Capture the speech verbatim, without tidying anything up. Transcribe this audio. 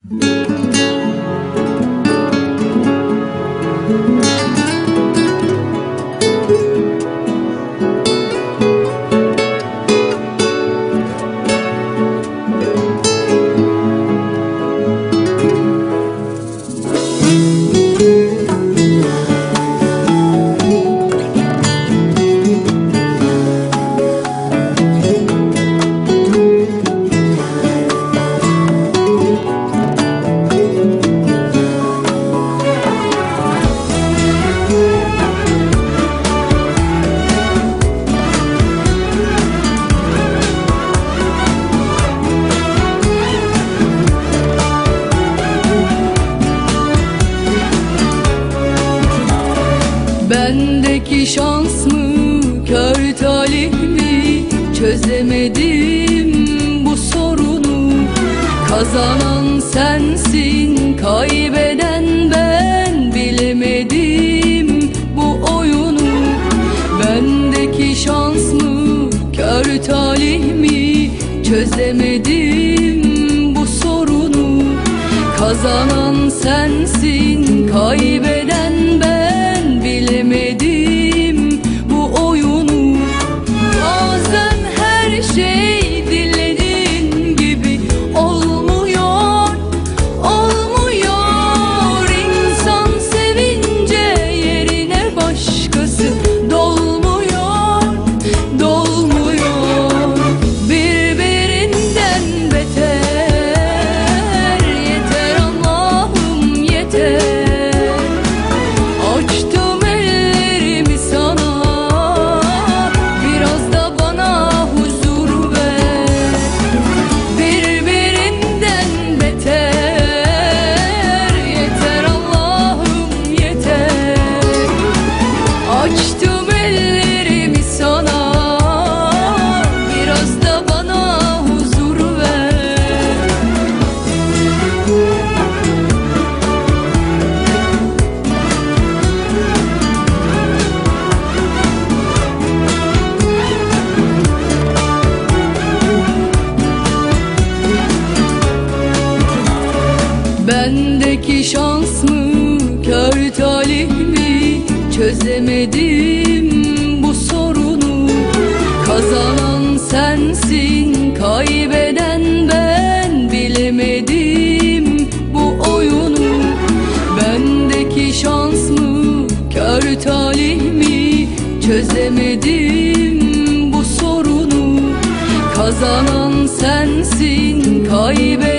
Bendeki şans mı, kör talih mi? Çözemedim bu sorunu. Kazanan sensin, kaybeden ben. Bilemedim bu oyunu. Bendeki şans mı, kör talih mi? Çözemedim bu sorunu. Kazanan sensin, kaybeden ben. Bilemedim bu oyunu. Bazen her şey dilediğin gibi olmuyor, olmuyor. İnsan sevince yerine başkası dolmuyor, dolmuyor. Birbirinden beter, yeter Allah'ım yeter. Açtım ellerimi sana, biraz da bana huzur ver. Bendeki şans mı, kör talih mi? Çözemedim bu sorunu. Kazanan sensin, kaybeden ben. Bilemedim bu oyunu. Bendeki şans mı, kör talih mi? Çözemedim bu sorunu. Kazanan sensin, kaybeden